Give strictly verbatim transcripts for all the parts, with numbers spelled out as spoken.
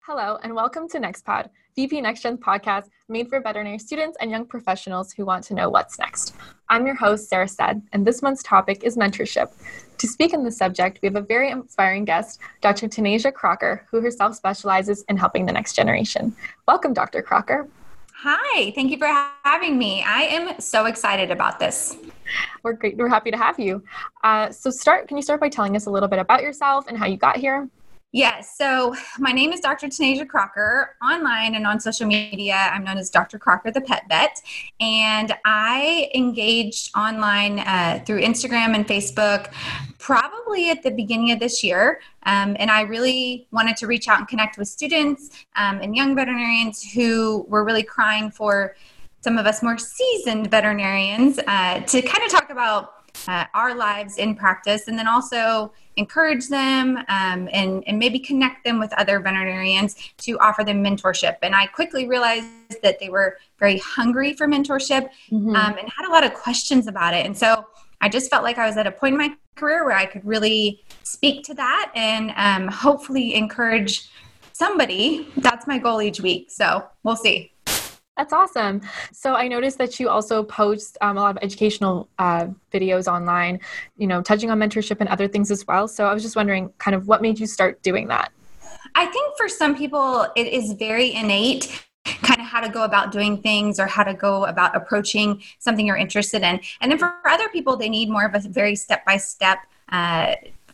Hello, and welcome to NextPod, V P NextGen's podcast made for veterinary students and young professionals who want to know what's next. I'm your host, Sarah Stead, and this month's topic is mentorship. To speak on the subject, we have a very inspiring guest, Doctor Tanasia Crocker, who herself specializes in helping the next generation. Welcome, Doctor Crocker. Hi, thank you for having me. I am so excited about this. We're great. We're happy to have you. Uh, so start. Can you start by telling us a little bit about yourself and how you got here? Yes. So my name is Doctor Tanasia Crocker. Online and on social media, I'm known as Doctor Crocker, the pet vet. And I engaged online uh, through Instagram and Facebook probably at the beginning of this year. Um, and I really wanted to reach out and connect with students um, and young veterinarians who were really crying for some of us more seasoned veterinarians uh, to kind of talk about uh, our lives in practice, and then also encourage them um, and, and maybe connect them with other veterinarians to offer them mentorship. And I quickly realized that they were very hungry for mentorship mm-hmm. um, and had a lot of questions about it. And so I just felt like I was at a point in my career where I could really speak to that and um, hopefully encourage somebody. That's my goal each week. So we'll see. That's awesome. So I noticed that you also post um, a lot of educational uh, videos online, you know, touching on mentorship and other things as well. So I was just wondering kind of what made you start doing that? I think for some people, it is very innate, kind of how to go about doing things or how to go about approaching something you're interested in. And then for other people, they need more of a very step-by-step uh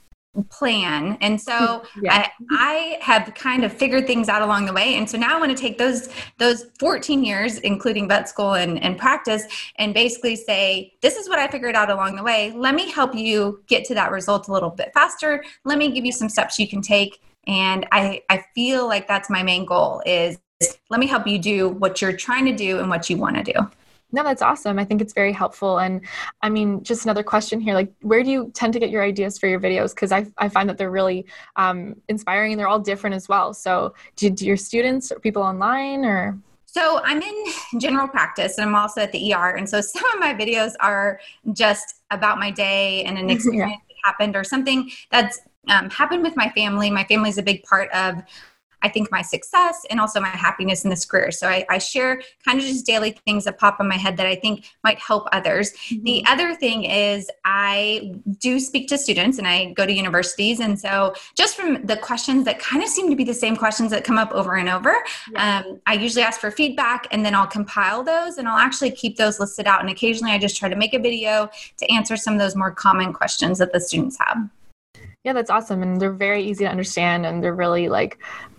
plan. And so yeah. I, I have kind of figured things out along the way. And so now I want to take those those fourteen years, including vet school and, and practice, and basically say, this is what I figured out along the way. Let me help you get to that result a little bit faster. Let me give you some steps you can take. And I, I feel like that's my main goal is let me help you do what you're trying to do and what you want to do. No, that's awesome. I think it's very helpful. And I mean, just another question here, like where do you tend to get your ideas for your videos? Because I, I find that they're really um, inspiring and they're all different as well. So do, do your students or people online or? So I'm in general practice and I'm also at the E R. And so some of my videos are just about my day and an experience yeah. that happened or something that's um, happened with my family. My family is a big part of I think my success and also my happiness in this career. So I, I share kind of just daily things that pop in my head that I think might help others. Mm-hmm. The other thing is I do speak to students and I go to universities. And so just from the questions that kind of seem to be the same questions that come up over and over, yeah. um, I usually ask for feedback and then I'll compile those and I'll actually keep those listed out. And occasionally I just try to make a video to answer some of those more common questions that the students have. Yeah, that's awesome. And they're very easy to understand and they're really like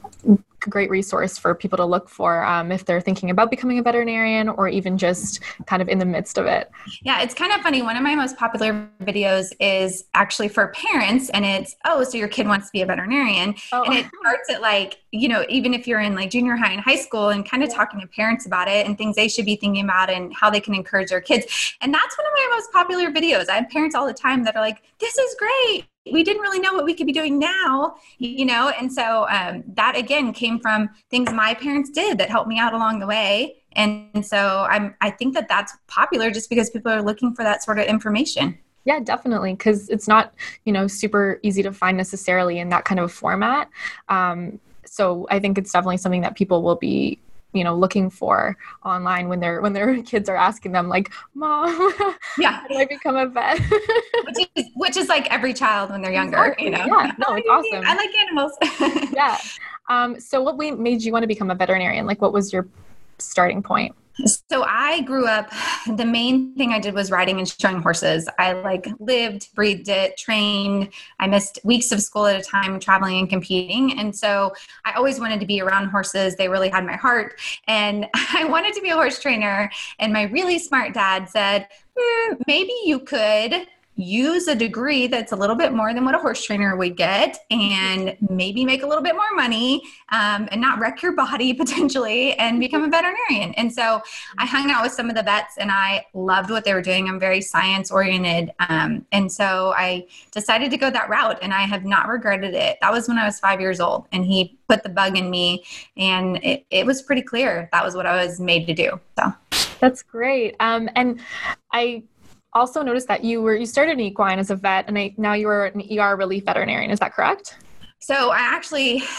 great resource for people to look for um, if they're thinking about becoming a veterinarian or even just kind of in the midst of it. Yeah, it's kind of funny. One of my most popular videos is actually for parents and it's, oh, so your kid wants to be a veterinarian. Oh. And it starts at like, you know, even if you're in like junior high and high school and kind of yeah. talking to parents about it and things they should be thinking about and how they can encourage their kids. And that's one of my most popular videos. I have parents all the time that are like, this is great. We didn't really know what we could be doing now, you know? And so um, that again came from things my parents did that helped me out along the way. And so I'm, I think that that's popular just because people are looking for that sort of information. Yeah, definitely. Because it's not, you know, super easy to find necessarily in that kind of format. Um, so I think it's definitely something that people will be you know, looking for online when they're, when their kids are asking them like, Mom, yeah, how do I become a vet? which, is, which is like every child when they're younger, exactly. you know? Yeah, no, it's awesome. I like animals. yeah. Um, so what made you want to become a veterinarian? Like what was your starting point? So I grew up, the main thing I did was riding and showing horses. I like lived, breathed it, trained. I missed weeks of school at a time traveling and competing. And so I always wanted to be around horses. They really had my heart. And I wanted to be a horse trainer. And my really smart dad said, hmm, maybe you could use a degree that's a little bit more than what a horse trainer would get and maybe make a little bit more money um, and not wreck your body potentially and become a veterinarian. And so I hung out with some of the vets and I loved what they were doing. I'm very science oriented. Um, and so I decided to go that route and I have not regretted it. That was when I was five years old and he put the bug in me and it, it was pretty clear that was what I was made to do. So that's great. Um, and I also noticed that you were, you started in equine as a vet and I, now you are an E R relief veterinarian. Is that correct? So I actually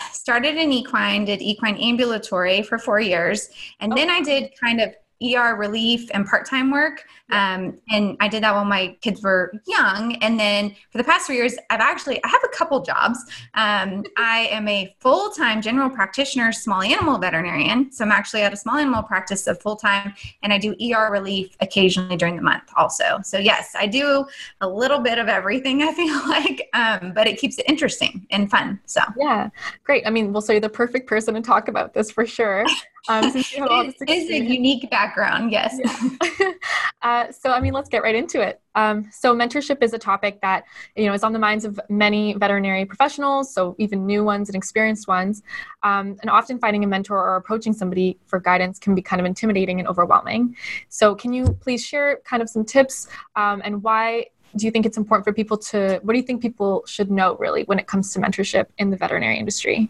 started in equine, did equine ambulatory for four years. And then I did kind of E R relief and part-time work. Um, and I did that while my kids were young. And then for the past three years, I've actually, I have a couple jobs. Um, I am a full-time general practitioner, small animal veterinarian. So I'm actually at a small animal practice of full-time, and I do E R relief occasionally during the month also. So yes, I do a little bit of everything, I feel like, um, but it keeps it interesting and fun. So yeah, great. I mean, well, so you're the perfect person to talk about this for sure. Um, since you have all this it is a unique background, yes. Yeah. uh, so, I mean, let's get right into it. Um, so mentorship is a topic that, you know, is on the minds of many veterinary professionals, so even new ones and experienced ones. Um, and often finding a mentor or approaching somebody for guidance can be kind of intimidating and overwhelming. So can you please share kind of some tips um, and why do you think it's important for people to, what do you think people should know really when it comes to mentorship in the veterinary industry?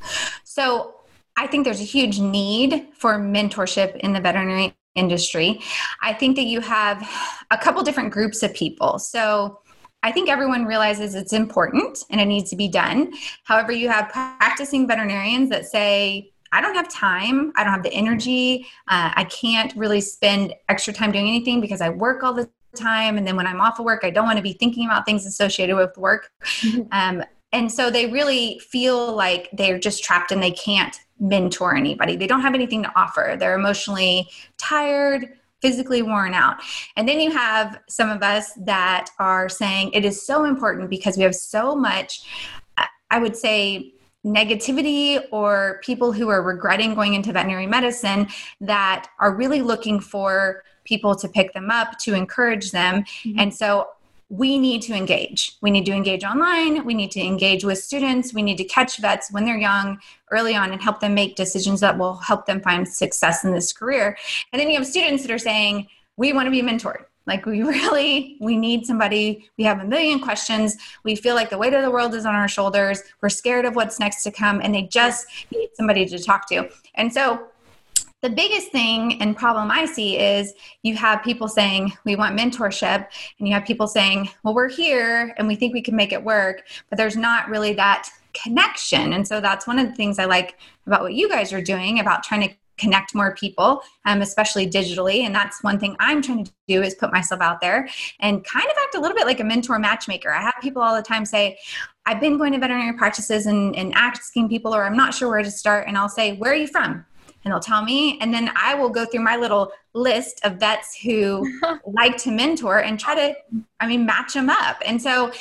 So I think there's a huge need for mentorship in the veterinary industry. I think that you have a couple different groups of people. So I think everyone realizes it's important and it needs to be done. However, you have practicing veterinarians that say, I don't have time. I don't have the energy. Uh, I can't really spend extra time doing anything because I work all the time. And then when I'm off of work, I don't want to be thinking about things associated with work. Mm-hmm. Um, and so they really feel like they're just trapped and they can't mentor anybody. They don't have anything to offer. They're emotionally tired, physically worn out. And then you have some of us that are saying it is so important because we have so much, I would say, negativity or people who are regretting going into veterinary medicine that are really looking for people to pick them up, to encourage them. Mm-hmm. And so we need to engage. We need to engage online. We need to engage with students. We need to catch vets when they're young early on and help them make decisions that will help them find success in this career. And then you have students that are saying, we want to be mentored. Like we really, we need somebody. We have a million questions. We feel like the weight of the world is on our shoulders. We're scared of what's next to come. And they just need somebody to talk to. And so the biggest thing and problem I see is you have people saying, we want mentorship, and you have people saying, well, we're here and we think we can make it work, but there's not really that connection. And so that's one of the things I like about what you guys are doing about trying to connect more people, um, especially digitally. And that's one thing I'm trying to do is put myself out there and kind of act a little bit like a mentor matchmaker. I have people all the time say, I've been going to veterinary practices and, and asking people, or I'm not sure where to start. And I'll say, where are you from? And they'll tell me, and then I will go through my little list of vets who like to mentor and try to, I mean, match them up. And so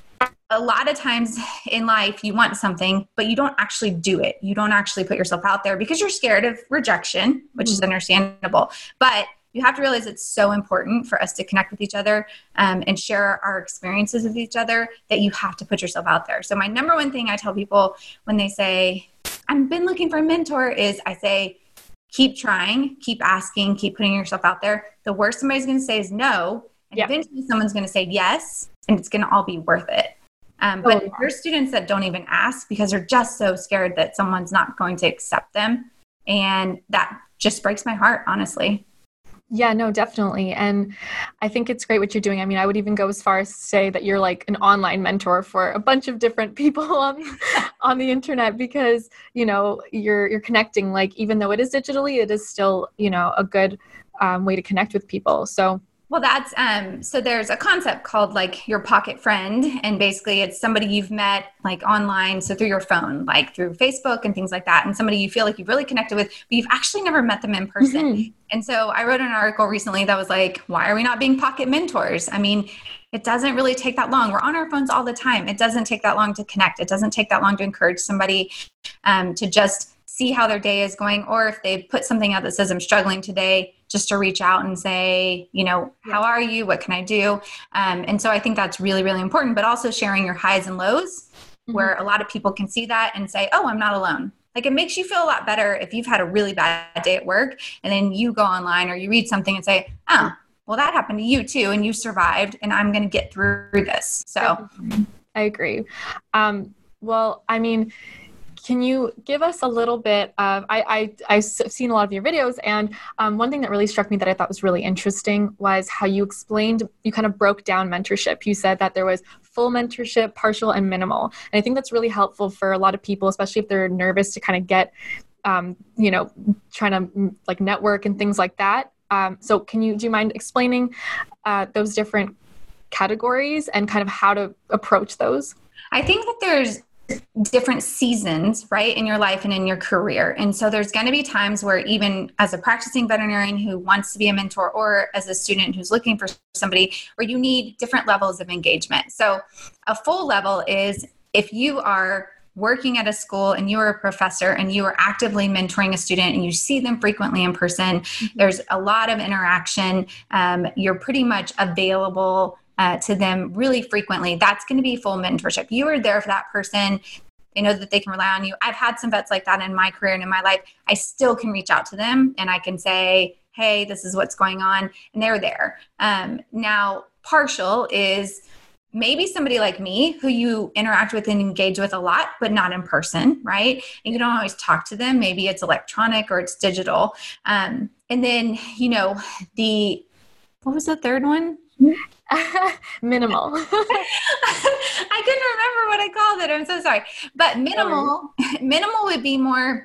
a lot of times in life, you want something, but you don't actually do it. You don't actually put yourself out there because you're scared of rejection, which mm-hmm. is understandable. But you have to realize it's so important for us to connect with each other um, and share our experiences with each other that you have to put yourself out there. So my number one thing I tell people when they say, I've been looking for a mentor is I say, keep trying, keep asking, keep putting yourself out there. The worst somebody's going to say is no. And yep. eventually someone's going to say yes, and it's going to all be worth it. Um, but oh, yeah. there's students that don't even ask because they're just so scared that someone's not going to accept them. And that just breaks my heart, honestly. Yeah, no, definitely. And I think it's great what you're doing. I mean, I would even go as far as to say that you're like an online mentor for a bunch of different people on, on the internet because, you know, you're, you're connecting, like, even though it is digitally, it is still, you know, a good um, way to connect with people. So Well, that's, um, so there's a concept called like your pocket friend. And basically it's somebody you've met like online. So through your phone, like through Facebook and things like that. And somebody you feel like you've really connected with, but you've actually never met them in person. Mm-hmm. And so I wrote an article recently that was like, why are we not being pocket mentors? I mean, it doesn't really take that long. We're on our phones all the time. It doesn't take that long to connect. It doesn't take that long to encourage somebody um, to just see how their day is going. Or if they put something out that says, I'm struggling today, just to reach out and say, you know, how are you? What can I do? Um, and so I think that's really, really important, but also sharing your highs and lows mm-hmm. where a lot of people can see that and say, oh, I'm not alone. Like it makes you feel a lot better if you've had a really bad day at work and then you go online or you read something and say, oh, well, that happened to you too. And you survived and I'm going to get through this. So I agree. Um, well, I mean, can you give us a little bit of, I, I, I've seen a lot of your videos, and um, one thing that really struck me that I thought was really interesting was how you explained, you kind of broke down mentorship. You said that there was full mentorship, partial, and minimal. And I think that's really helpful for a lot of people, especially if they're nervous to kind of get, um, you know, trying to like network and things like that. Um, so can you, do you mind explaining uh, those different categories and kind of how to approach those? I think that there's different seasons, right, in your life and in your career. And so there's going to be times where even as a practicing veterinarian who wants to be a mentor, or as a student who's looking for somebody, where you need different levels of engagement. So a full level is if you are working at a school and you are a professor and you are actively mentoring a student and you see them frequently in person, mm-hmm. there's a lot of interaction. Um, you're pretty much available Uh, to them really frequently. That's going to be full mentorship. You are there for that person. They know that they can rely on you. I've had some vets like that in my career and in my life. I still can reach out to them and I can say, hey, this is what's going on. And they're there. Um, now, partial is maybe somebody like me who you interact with and engage with a lot, but not in person, right? And you don't always talk to them. Maybe it's electronic or it's digital. Um, and then, you know, the, what was the third one? Minimal. I couldn't remember what I called it. I'm so sorry. But minimal, minimal would be more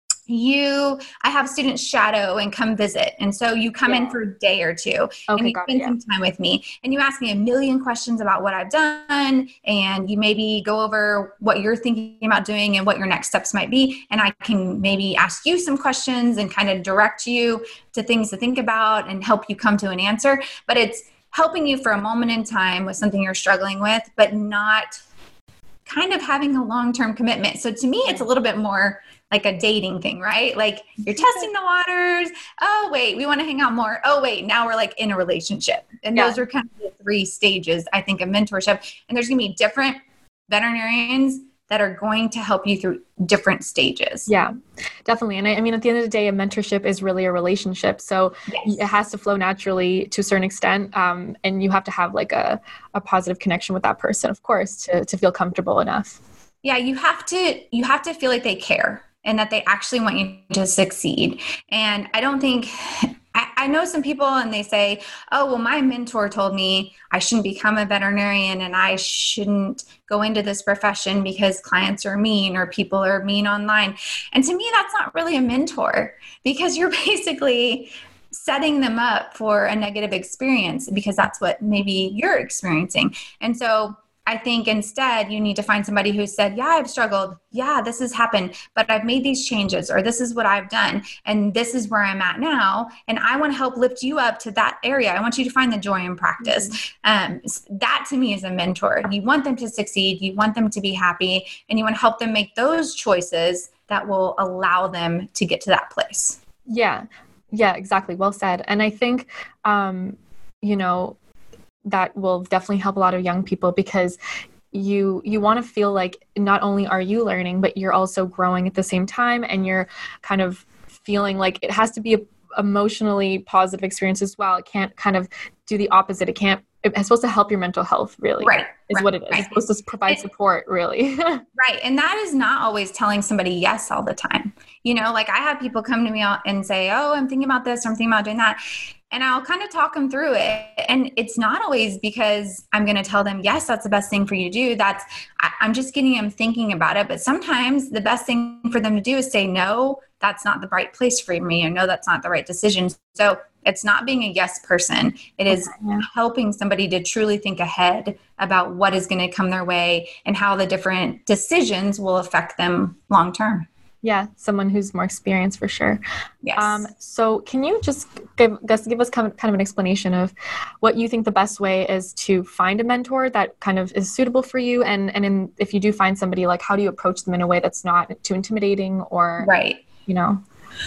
you, I have students shadow and come visit. And so you come yeah. in for a day or two okay, and you spend it, some yeah. time with me and you ask me a million questions about what I've done. And you maybe go over what you're thinking about doing and what your next steps might be. And I can maybe ask you some questions and kind of direct you to things to think about and help you come to an answer. But it's helping you for a moment in time with something you're struggling with, but not kind of having a long-term commitment. So to me, it's a little bit more like a dating thing, right? Like you're testing the waters. Oh, wait, we want to hang out more. Oh, wait, now we're like in a relationship. And yeah. those are kind of the three stages, I think, of mentorship. And there's going to be different veterinarians that are going to help you through different stages. Yeah, definitely. And I, I mean, at the end of the day, a mentorship is really a relationship. So yes. it has to flow naturally to a certain extent. Um, and you have to have like a, a positive connection with that person, of course, to, to feel comfortable enough. Yeah, you have to, you have to feel like they care and that they actually want you to succeed. And I don't think, I, I know some people and they say, oh, well, my mentor told me I shouldn't become a veterinarian and I shouldn't go into this profession because clients are mean or people are mean online. And to me, that's not really a mentor because you're basically setting them up for a negative experience because that's what maybe you're experiencing. And so I think instead you need to find somebody who said, yeah, I've struggled. Yeah, this has happened, but I've made these changes or this is what I've done. And this is where I'm at now. And I want to help lift you up to that area. I want you to find the joy in practice. Mm-hmm. Um, that to me is a mentor. You want them to succeed. You want them to be happy and you want to help them make those choices that will allow them to get to that place. Yeah. Yeah, exactly. Well said. And I think, um, you know, that will definitely help a lot of young people because you you want to feel like not only are you learning, but you're also growing at the same time and you're kind of feeling like it has to be a emotionally positive experience as well. It can't kind of do the opposite. It can't, it's supposed to help your mental health really. Right. Is right, what it is. Right. It's supposed to provide support really. Right. And that is not always telling somebody yes all the time. You know, like I have people come to me and say, oh, I'm thinking about this, or I'm thinking about doing that. And I'll kind of talk them through it. And it's not always because I'm going to tell them, yes, that's the best thing for you to do. That's, I, I'm just getting them thinking about it. But sometimes the best thing for them to do is say, no, that's not the right place for me. Or no, that's not the right decision. So it's not being a yes person. It is okay, yeah. helping somebody to truly think ahead about what is going to come their way and how the different decisions will affect them long term. Yeah, someone who's more experienced for sure. Yes. Um, so can you just give, give us kind of, kind of an explanation of what you think the best way is to find a mentor that kind of is suitable for you? And, and in, if you do find somebody, like how do you approach them in a way that's not too intimidating or, right. you know?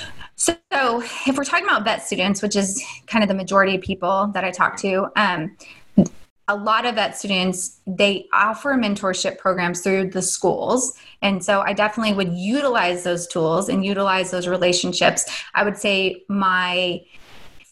So if we're talking about vet students, which is kind of the majority of people that I talk to, um, a lot of vet students, they offer mentorship programs through the schools. And so I definitely would utilize those tools and utilize those relationships. I would say my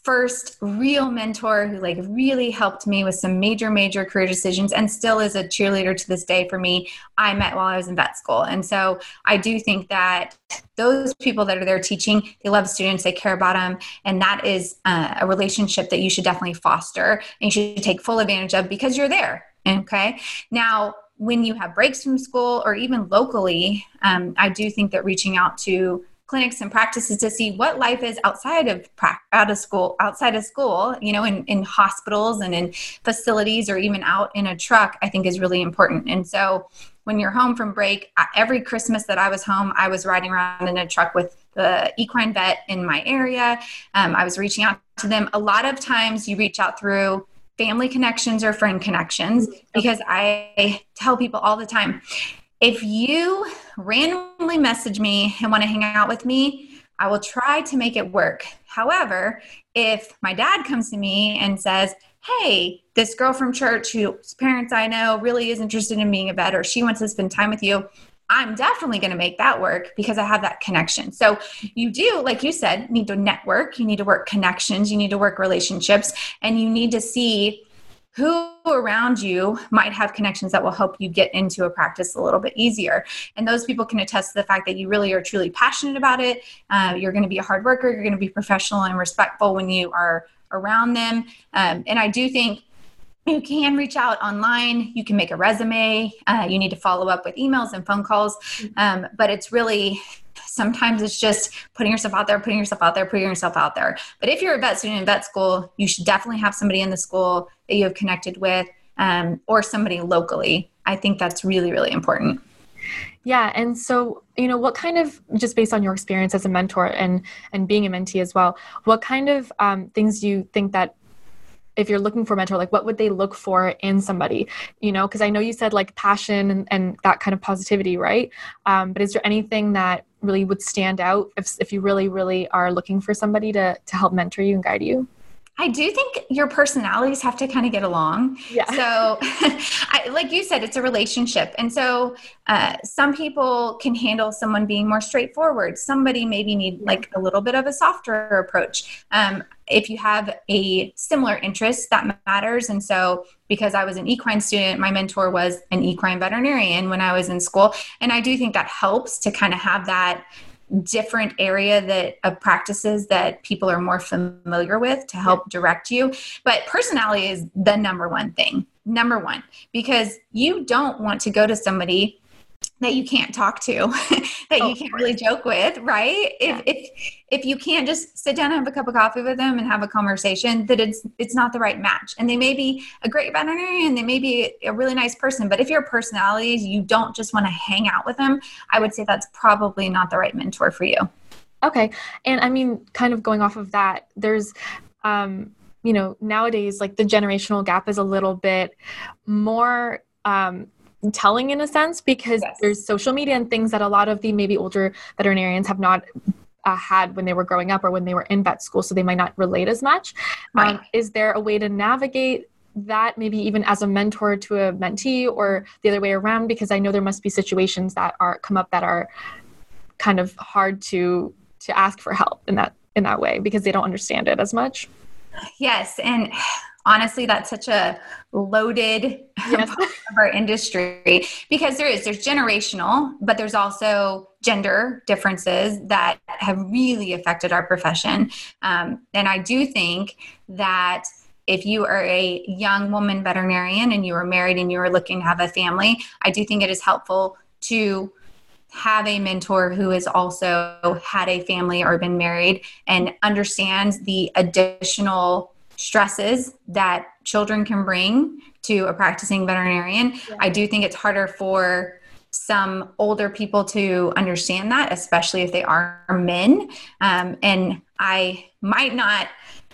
first real mentor who like really helped me with some major, major career decisions and still is a cheerleader to this day for me, I met while I was in vet school. And so I do think that those people that are there teaching, they love students, they care about them. And that is uh, a relationship that you should definitely foster and you should take full advantage of because you're there. Okay. Now, when you have breaks from school or even locally, um, I do think that reaching out to clinics and practices to see what life is outside of out of school, outside of school, you know, in, in hospitals and in facilities or even out in a truck, I think is really important. And so when you're home from break, every Christmas that I was home, I was riding around in a truck with the equine vet in my area. Um, I was reaching out to them. A lot of times you reach out through family connections or friend connections, because I tell people all the time, if you randomly message me and want to hang out with me, I will try to make it work. However, if my dad comes to me and says, hey, this girl from church whose parents I know really is interested in being a vet, or she wants to spend time with you, I'm definitely going to make that work because I have that connection. So you do, like you said, need to network, you need to work connections, you need to work relationships, and you need to see who around you might have connections that will help you get into a practice a little bit easier. And those people can attest to the fact that you really are truly passionate about it. Uh, you're going to be a hard worker. You're going to be professional and respectful when you are around them. Um, and I do think you can reach out online. You can make a resume. Uh, you need to follow up with emails and phone calls. Um, but it's really, sometimes it's just putting yourself out there, putting yourself out there, putting yourself out there. But if you're a vet student in vet school, you should definitely have somebody in the school that you have connected with, um, or somebody locally. I think that's really, really important. Yeah. And so, you know, what kind of, just based on your experience as a mentor and, and being a mentee as well, what kind of um, things do you think that if you're looking for a mentor, like what would they look for in somebody, you know, because I know you said like passion and, and that kind of positivity, right? Um, but is there anything that really would stand out if, if you really, really are looking for somebody to, to help mentor you and guide you? I do think your personalities have to kind of get along. Yeah. So I, like you said, it's a relationship. And so uh, some people can handle someone being more straightforward. Somebody maybe need like a little bit of a softer approach. Um, if you have a similar interest, that matters. And so because I was an equine student, my mentor was an equine veterinarian when I was in school. And I do think that helps to kind of have that different area that of practices that people are more familiar with to help direct you. But personality is the number one thing, number one, because you don't want to go to somebody that you can't talk to, that oh, you can't really joke with, right? Yeah. If, if if you can't just sit down and have a cup of coffee with them and have a conversation, that it's it's not the right match. And they may be a great veterinarian, they may be a really nice person, but if your personalities, you don't just want to hang out with them, I would say that's probably not the right mentor for you. Okay. And I mean, kind of going off of that, there's, um, you know, nowadays, like the generational gap is a little bit more, um, telling in a sense, because yes. there's social media and things that a lot of the maybe older veterinarians have not uh, had when they were growing up or when they were in vet school, so they might not relate as much. Right. Um, is there a way to navigate that, maybe even as a mentor to a mentee or the other way around? Because I know there must be situations that are come up that are kind of hard to to ask for help in that in that way because they don't understand it as much. Yes, and honestly, that's such a loaded yes. part of our industry because there is, there's generational, but there's also gender differences that have really affected our profession. Um, and I do think that if you are a young woman veterinarian and you are married and you are looking to have a family, I do think it is helpful to have a mentor who has also had a family or been married and understands the additional stresses that children can bring to a practicing veterinarian. Yeah. I do think it's harder for some older people to understand that, especially if they are men. Um, and I might not,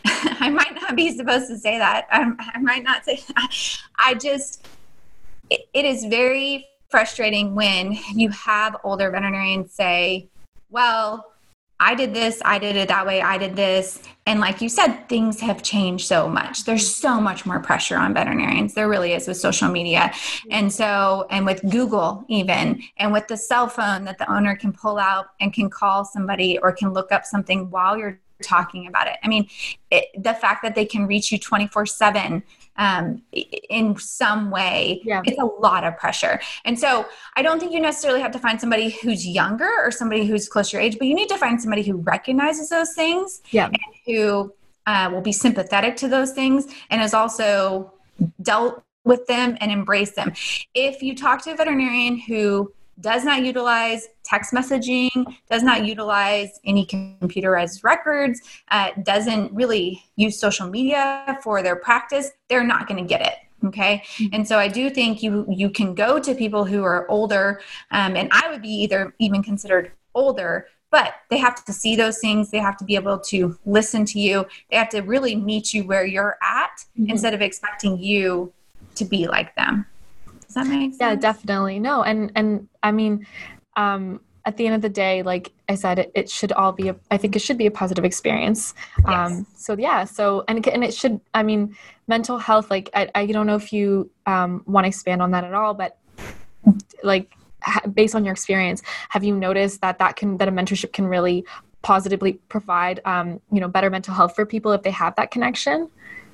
I might not be supposed to say that. I, I might not say that. I just, it, it is very frustrating when you have older veterinarians say, well, I did this, I did it that way, I did this. And like you said, things have changed so much. There's so much more pressure on veterinarians. There really is with social media. And so, and with Google even, and with the cell phone that the owner can pull out and can call somebody or can look up something while you're talking about it. I mean, it, the fact that they can reach you twenty-four seven um, in some way, yeah. it's a lot of pressure. And so I don't think you necessarily have to find somebody who's younger or somebody who's close to your age, but you need to find somebody who recognizes those things yeah. and who uh, will be sympathetic to those things and is also dealt with them and embrace them. If you talk to a veterinarian who does not utilize text messaging, does not utilize any computerized records, uh, doesn't really use social media for their practice, they're not going to get it. Okay. Mm-hmm. And so I do think you, you can go to people who are older, um, and I would be either even considered older, but they have to see those things. They have to be able to listen to you. They have to really meet you where you're at mm-hmm. instead of expecting you to be like them. Does that make sense? Yeah, definitely. No. And, and I mean, um, at the end of the day, like I said, it, it should all be, a, I think it should be a positive experience. Yes. Um, so yeah, so, and, and it should, I mean, mental health, like, I, I don't know if you, um, want to expand on that at all, but like ha- based on your experience, have you noticed that that can, that a mentorship can really positively provide, um, you know, better mental health for people if they have that connection?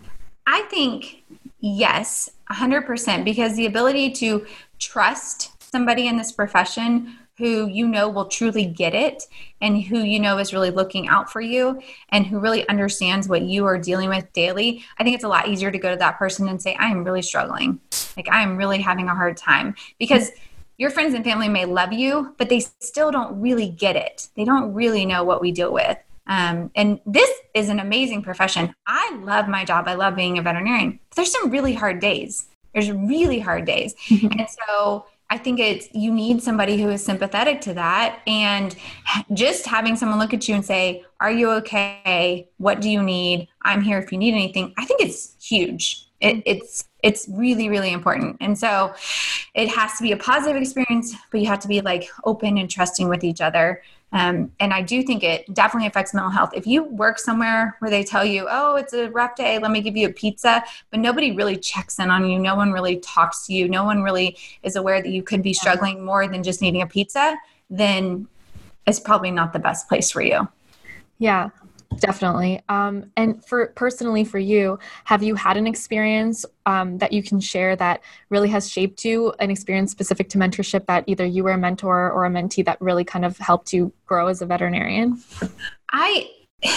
I think yes, one hundred percent, because the ability to trust somebody in this profession who you know will truly get it and who you know is really looking out for you and who really understands what you are dealing with daily, I think it's a lot easier to go to that person and say, I am really struggling. Like, I am really having a hard time, because your friends and family may love you, but they still don't really get it. They don't really know what we deal with. Um, and this is an amazing profession. I love my job. I love being a veterinarian. But there's some really hard days. There's really hard days. Mm-hmm. And so I think it's, you need somebody who is sympathetic to that. And just having someone look at you and say, are you okay? What do you need? I'm here if you need anything. I think it's huge. It, it's, it's really, really important. And so it has to be a positive experience, but you have to be like open and trusting with each other. Um, and I do think it definitely affects mental health. If you work somewhere where they tell you, oh, it's a rough day, let me give you a pizza, but nobody really checks in on you. No one really talks to you. No one really is aware that you could be struggling more than just needing a pizza, then it's probably not the best place for you. Yeah, definitely. Um, and for personally for you, have you had an experience um, that you can share that really has shaped you, an experience specific to mentorship that either you were a mentor or a mentee that really kind of helped you grow as a veterinarian? I,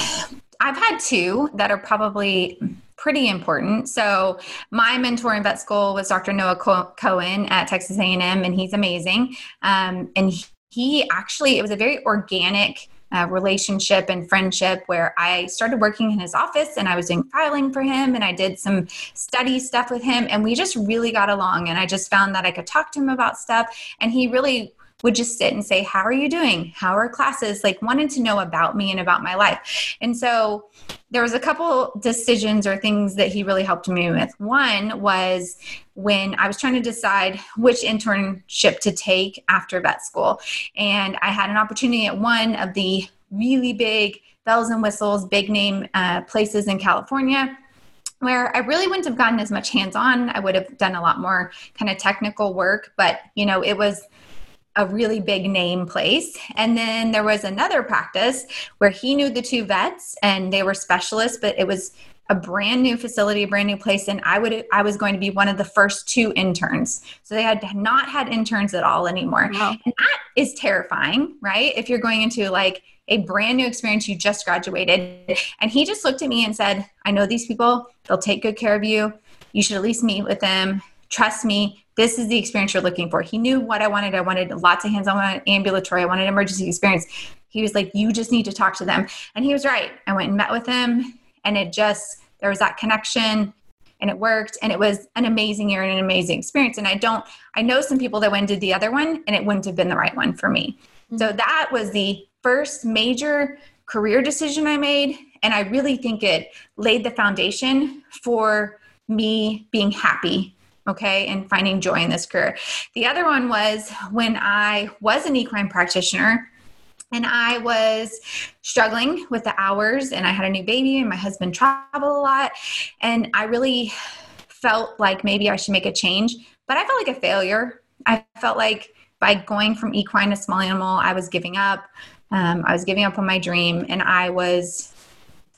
I've had two that are probably pretty important. So my mentor in vet school was Doctor Noah Cohen at Texas A and M, and he's amazing. Um, and he actually, it was a very organic Uh, relationship and friendship where I started working in his office and I was doing filing for him and I did some study stuff with him, and we just really got along, and I just found that I could talk to him about stuff, and he really would just sit and say, how are you doing? How are classes? Like, wanted to know about me and about my life. And so there was a couple decisions or things that he really helped me with. One was when I was trying to decide which internship to take after vet school. And I had an opportunity at one of the really big bells and whistles, big name uh, places in California, where I really wouldn't have gotten as much hands-on. I would have done a lot more kind of technical work, but you know, it was a really big name place. And then there was another practice where he knew the two vets and they were specialists, but it was a brand new facility, a brand new place. And I would, I was going to be one of the first two interns. So they had not had interns at all anymore. Wow. And that is terrifying, right? If you're going into like a brand new experience, you just graduated. And he just looked at me and said, I know these people, they'll take good care of you. You should at least meet with them. Trust me. This is the experience you're looking for. He knew what I wanted. I wanted lots of hands-on, I wanted ambulatory. I wanted emergency experience. He was like, you just need to talk to them. And he was right. I went and met with him, and it just, there was that connection, and it worked, and it was an amazing year and an amazing experience. And I don't, I know some people that went and did the other one, and it wouldn't have been the right one for me. Mm-hmm. So that was the first major career decision I made. And I really think it laid the foundation for me being happy, okay, and finding joy in this career. The other one was when I was an equine practitioner and I was struggling with the hours, and I had a new baby and my husband traveled a lot, and I really felt like maybe I should make a change, but I felt like a failure. I felt like by going from equine to small animal, I was giving up. Um, I was giving up on my dream, and I was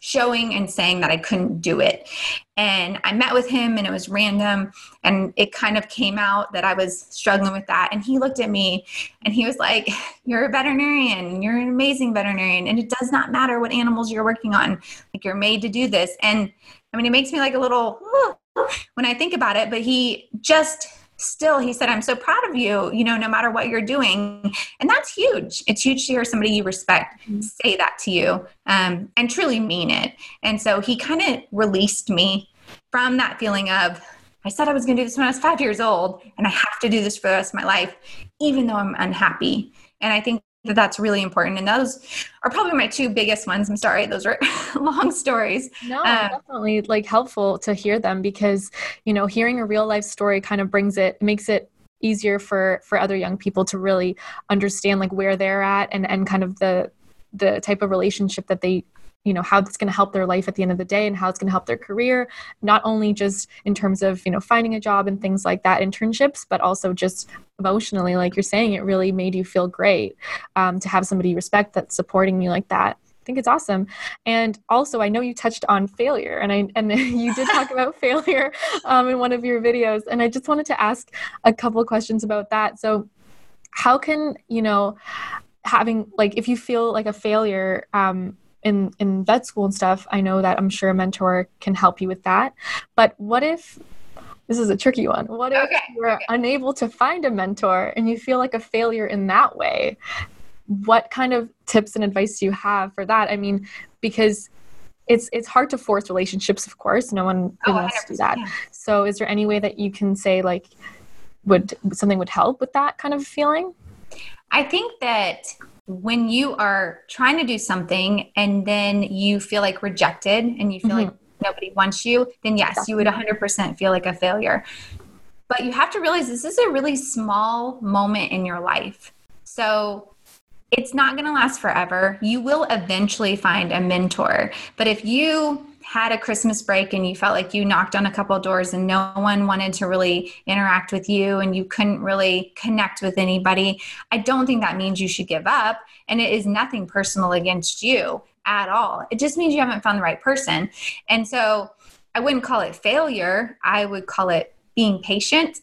showing and saying that I couldn't do it. And I met with him and it was random. And it kind of came out that I was struggling with that. And he looked at me and he was like, you're a veterinarian. You're an amazing veterinarian. And it does not matter what animals you're working on. Like, you're made to do this. And I mean, it makes me like a little, when I think about it, but he just still, he said, I'm so proud of you, you know, no matter what you're doing. And that's huge. It's huge to hear somebody you respect say that to you, um, and truly mean it. And so he kind of released me from that feeling of, I said I was going to do this when I was five years old, and I have to do this for the rest of my life, even though I'm unhappy. And I think that that's really important. And those are probably my two biggest ones. I'm sorry, those are long stories. No, um, definitely like helpful to hear them, because, you know, hearing a real life story kind of brings it, makes it easier for, for other young people to really understand like where they're at and, and kind of the, the type of relationship that they, you know, how it's going to help their life at the end of the day and how it's going to help their career, not only just in terms of, you know, finding a job and things like that, internships, but also just emotionally, like you're saying, it really made you feel great um, to have somebody you respect that's supporting you like that. I think it's awesome. And also, I know you touched on failure, and I and you did talk about failure um, in one of your videos. And I just wanted to ask a couple of questions about that. So how can, you know, having, like, if you feel like a failure, um, in, in vet school and stuff, I know that I'm sure a mentor can help you with that. But what if, this is a tricky one, what if Okay, you're okay. unable to find a mentor and you feel like a failure in that way? What kind of tips and advice do you have for that? I mean, because it's it's hard to force relationships, of course. No one Oh, wants to do that. yeah. So is there any way that you can say, like, would something would help with that kind of feeling? I think that when you are trying to do something and then you feel like rejected and you feel Mm-hmm. like nobody wants you, then yes, Exactly. you would one hundred percent feel like a failure. But you have to realize this is a really small moment in your life. So it's not going to last forever. You will eventually find a mentor. But if you had a Christmas break and you felt like you knocked on a couple of doors and no one wanted to really interact with you and you couldn't really connect with anybody, I don't think that means you should give up. And it is nothing personal against you at all. It just means you haven't found the right person. And so I wouldn't call it failure. I would call it being patient.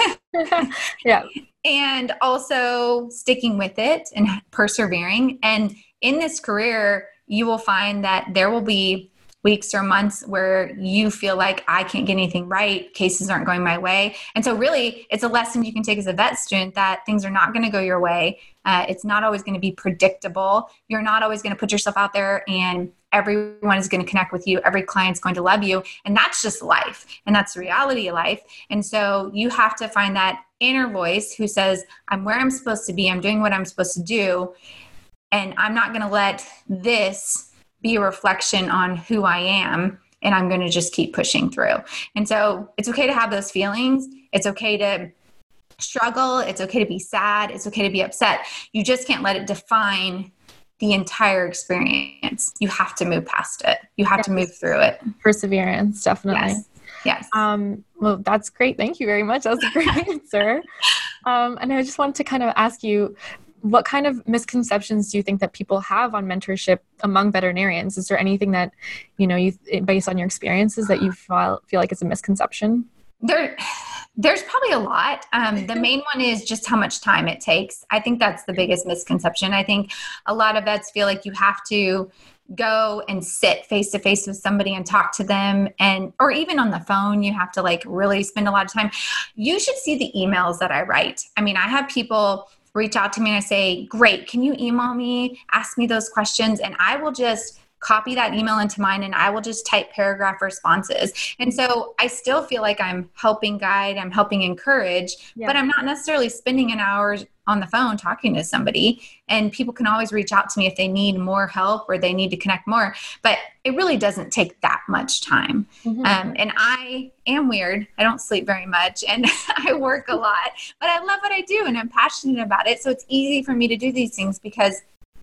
Yeah. And also sticking with it and persevering. And in this career, you will find that there will be weeks or months where you feel like I can't get anything right, cases aren't going my way. And so really, it's a lesson you can take as a vet student that things are not going to go your way. Uh, it's not always going to be predictable. You're not always going to put yourself out there and everyone is going to connect with you. Every client's going to love you. And that's just life. And that's the reality of life. And so you have to find that inner voice who says, I'm where I'm supposed to be. I'm doing what I'm supposed to do. And I'm not going to let this be a reflection on who I am. And I'm going to just keep pushing through. And so it's okay to have those feelings. It's okay to struggle. It's okay to be sad. It's okay to be upset. You just can't let it define the entire experience. You have to move past it. You have Yes. to move through it. Perseverance, definitely. Yes. Yes. Um, well, that's great. Thank you very much. That was a great answer. Um, and I just wanted to kind of ask you, what kind of misconceptions do you think that people have on mentorship among veterinarians? Is there anything that, you know, you based on your experiences that you feel, feel like it's a misconception? There, there's probably a lot. Um, the main one is just how much time it takes. I think that's the biggest misconception. I think a lot of vets feel like you have to go and sit face to face with somebody and talk to them, and or even on the phone, you have to like really spend a lot of time. You should see the emails that I write. I mean, I have people reach out to me and I say, great, can you email me, ask me those questions? And I will just copy that email into mine and I will just type paragraph responses. And so I still feel like I'm helping guide, I'm helping encourage, Yeah. but I'm not necessarily spending an hour on the phone talking to somebody. And people can always reach out to me if they need more help or they need to connect more, but it really doesn't take that much time. Mm-hmm. Um, and I am weird. I don't sleep very much and I work a lot, but I love what I do and I'm passionate about it. So it's easy for me to do these things because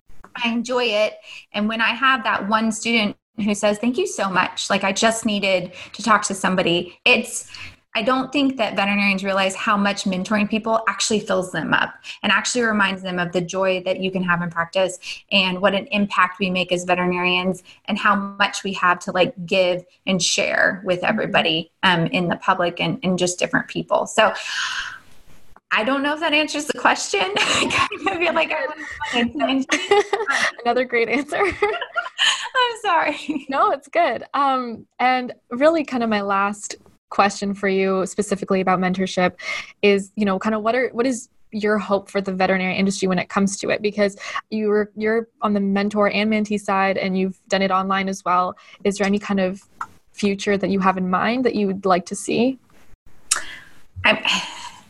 I enjoy it. And when I have that one student who says, thank you so much, like I just needed to talk to somebody, it's I don't think that veterinarians realize how much mentoring people actually fills them up and actually reminds them of the joy that you can have in practice and what an impact we make as veterinarians and how much we have to like give and share with everybody um, in the public and, and just different people. So I don't know if that answers the question. I kind of feel like I Another great answer. I'm sorry. No, it's good. Um, and really kind of my last question for you specifically about mentorship is, you know, kind of what are, what is your hope for the veterinary industry when it comes to it? Because you were, you're on the mentor and mentee side and you've done it online as well. Is there any kind of future that you have in mind that you would like to see? I,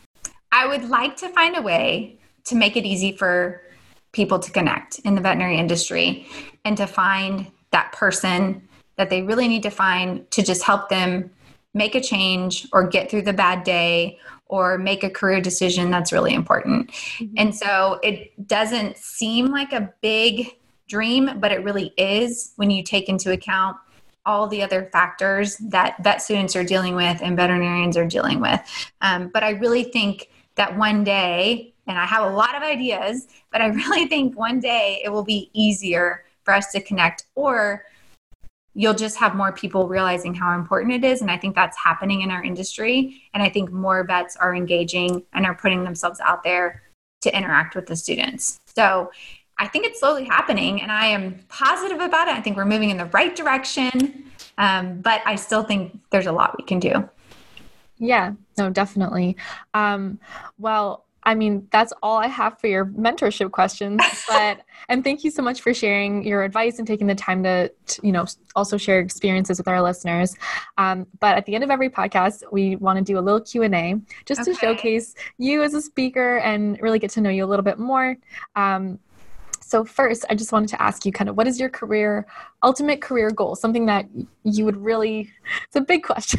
I would like to find a way to make it easy for people to connect in the veterinary industry and to find that person that they really need to find to just help them make a change or get through the bad day or make a career decision that's really important. Mm-hmm. And so it doesn't seem like a big dream, but it really is when you take into account all the other factors that vet students are dealing with and veterinarians are dealing with. Um, but I really think that one day, and I have a lot of ideas, but I really think one day it will be easier for us to connect, or you'll just have more people realizing how important it is. And I think that's happening in our industry. And I think more vets are engaging and are putting themselves out there to interact with the students. So I think it's slowly happening and I am positive about it. I think we're moving in the right direction. Um, but I still think there's a lot we can do. Yeah, no, definitely. Um, well, I mean, that's all I have for your mentorship questions, but, and thank you so much for sharing your advice and taking the time to, to you know, also share experiences with our listeners. Um, but at the end of every podcast, we want to do a little Q and A just okay. to showcase you as a speaker and really get to know you a little bit more. Um, so first, I just wanted to ask you kind of, what is your career, ultimate career goal? Something that you would really, it's a big question.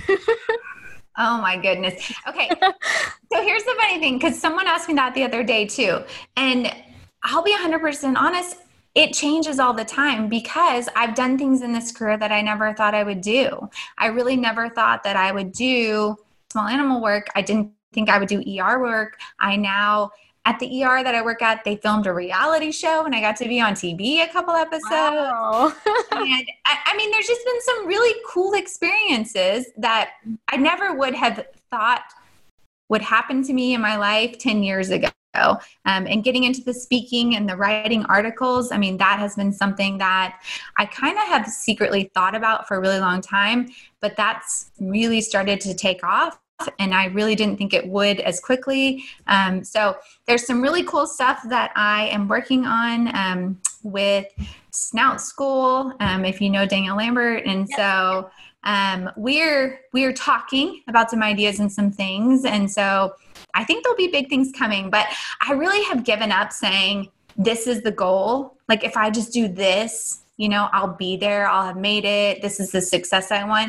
Oh my goodness. Okay. So here's the funny thing, because someone asked me that the other day too. And I'll be one hundred percent honest, it changes all the time because I've done things in this career that I never thought I would do. I really never thought that I would do small animal work. I didn't think I would do E R work. I now, at the E R that I work at, they filmed a reality show and I got to be on T V a couple episodes. Wow. And I, I mean, there's just been some really cool experiences that I never would have thought would happen to me in my life ten years ago. Um, and getting into the speaking and the writing articles, I mean, that has been something that I kind of have secretly thought about for a really long time, but that's really started to take off. And I really didn't think it would as quickly. Um, so there's some really cool stuff that I am working on um, with Snout School, um, if you know Daniel Lambert. And yes. so um, we're we're talking about some ideas and some things. And so I think there'll be big things coming. But I really have given up saying, this is the goal. Like if I just do this, you know, I'll be there. I'll have made it. This is the success I want.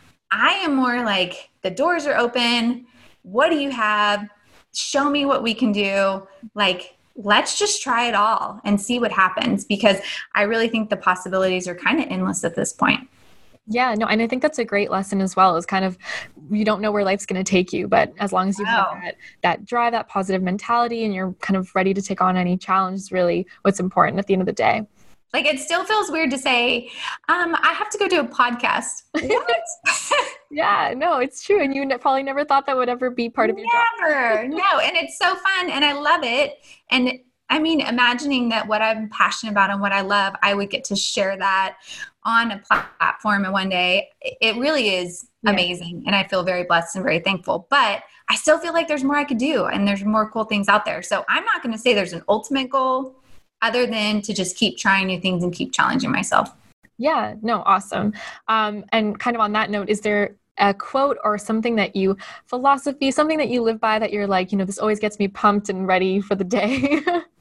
I am more like, the doors are open. What do you have? Show me what we can do. Like, let's just try it all and see what happens, because I really think the possibilities are kind of endless at this point. Yeah, no, and I think that's a great lesson as well, is kind of, you don't know where life's going to take you, but as long as you wow. have that, that drive, that positive mentality, and you're kind of ready to take on any challenge is really what's important at the end of the day. Like, it still feels weird to say, um, I have to go do a podcast. What? Yeah, no, it's true. And you ne- probably never thought that would ever be part of your never. job. Never. No. And it's so fun and I love it. And I mean, imagining that what I'm passionate about and what I love, I would get to share that on a platform and one day, it really is yeah. amazing. And I feel very blessed and very thankful, but I still feel like there's more I could do and there's more cool things out there. So I'm not going to say there's an ultimate goal, other than to just keep trying new things and keep challenging myself. Yeah, no, awesome. Um, and kind of on that note, is there a quote or something that you, philosophy, something that you live by that you're like, you know, this always gets me pumped and ready for the day?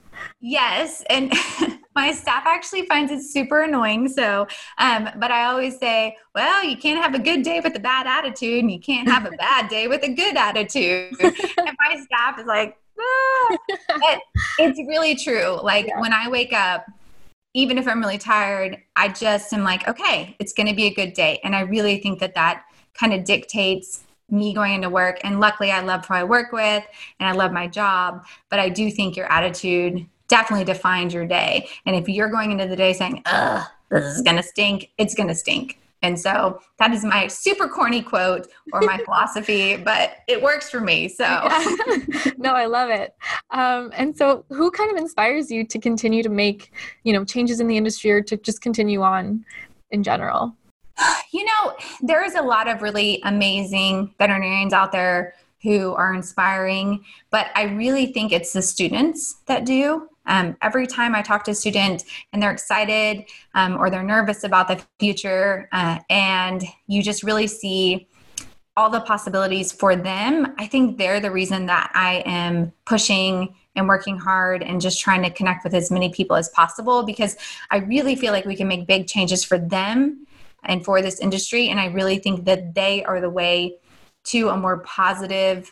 Yes. And my staff actually finds it super annoying. So, um, but I always say, well, you can't have a good day with a bad attitude and you can't have a bad day with a good attitude. And my staff is like, ah. But it's really true. Like yeah. when I wake up, even if I'm really tired, I just am like, okay, it's going to be a good day. And I really think that that kind of dictates me going into work. And luckily I love who I work with and I love my job, but I do think your attitude definitely defines your day. And if you're going into the day saying, ugh, this is going to stink, it's going to stink. And so that is my super corny quote or my philosophy, but it works for me. So yeah. No, I love it. Um, and so who kind of inspires you to continue to make, you know, changes in the industry or to just continue on in general? You know, there is a lot of really amazing veterinarians out there who are inspiring, but I really think it's the students that do. Um, every time I talk to a student and they're excited um, or they're nervous about the future, uh, and you just really see all the possibilities for them, I think they're the reason that I am pushing and working hard and just trying to connect with as many people as possible, because I really feel like we can make big changes for them and for this industry. And I really think that they are the way to a more positive,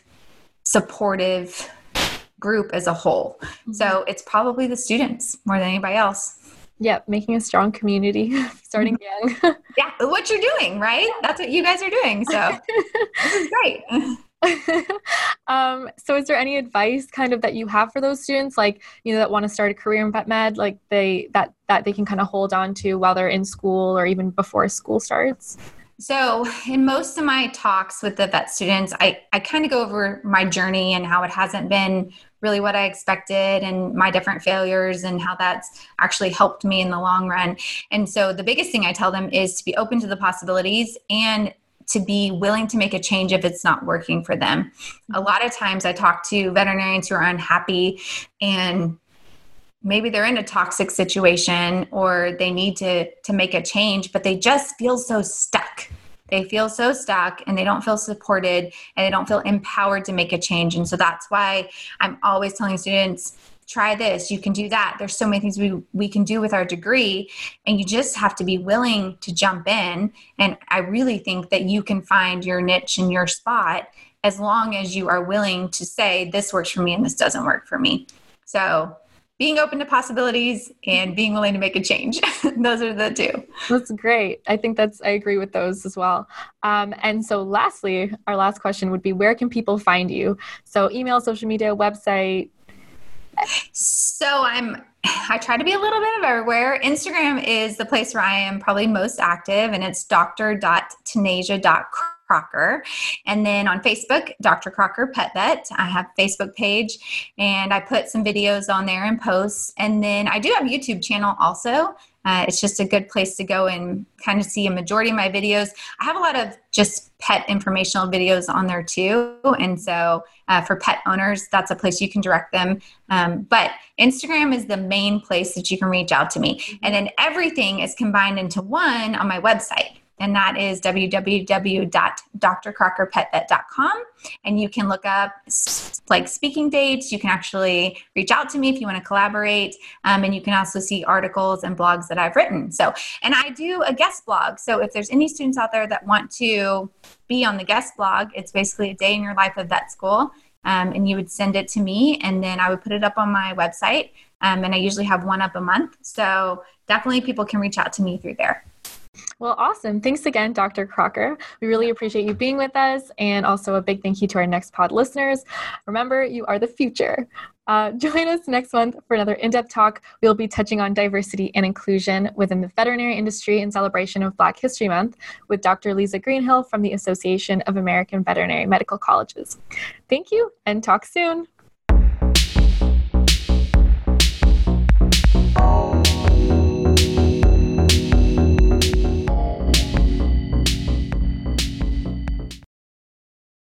supportive group as a whole. Mm-hmm. So it's probably the students more than anybody else. Yeah, making a strong community, starting young. Yeah, what you're doing, right? That's what you guys are doing. So this is great. um, so is there any advice kind of that you have for those students, like, you know, that want to start a career in vet med, like they, that, that they can kind of hold on to while they're in school or even before school starts? So in most of my talks with the vet students, I, I kind of go over my journey and how it hasn't been really what I expected and my different failures and how that's actually helped me in the long run. And so the biggest thing I tell them is to be open to the possibilities and to be willing to make a change if it's not working for them. A lot of times I talk to veterinarians who are unhappy and maybe they're in a toxic situation or they need to, to make a change, but they just feel so stuck. They feel so stuck and they don't feel supported and they don't feel empowered to make a change. And so that's why I'm always telling students, try this, you can do that. There's so many things we, we can do with our degree, and you just have to be willing to jump in. And I really think that you can find your niche and your spot as long as you are willing to say, this works for me and this doesn't work for me. So being open to possibilities and being willing to make a change. Those are the two. That's great. I think that's, I agree with those as well. Um, and so lastly, our last question would be, where can people find you? So email, social media, website. So I'm, I try to be a little bit of everywhere. Instagram is the place where I am probably most active, and it's d r dot tanasia dot crocker. And then on Facebook, Doctor Crocker Pet Vet. I have a Facebook page and I put some videos on there and posts. And then I do have a YouTube channel also. Uh, it's just a good place to go and kind of see a majority of my videos. I have a lot of just pet informational videos on there too. And so uh, for pet owners, that's a place you can direct them. Um, but Instagram is the main place that you can reach out to me. And then everything is combined into one on my website. And that is w w w dot d r crocker pet vet dot com. And you can look up like speaking dates. You can actually reach out to me if you want to collaborate. Um, and you can also see articles and blogs that I've written. So, and I do a guest blog. So if there's any students out there that want to be on the guest blog, it's basically a day in your life of vet school. Um, and you would send it to me and then I would put it up on my website. Um, and I usually have one up a month. So definitely people can reach out to me through there. Well, awesome. Thanks again, Doctor Crocker. We really appreciate you being with us. And also a big thank you to our Next Pod listeners. Remember, you are the future. Uh, join us next month for another in-depth talk. We'll be touching on diversity and inclusion within the veterinary industry in celebration of Black History Month with Doctor Lisa Greenhill from the Association of American Veterinary Medical Colleges. Thank you and talk soon.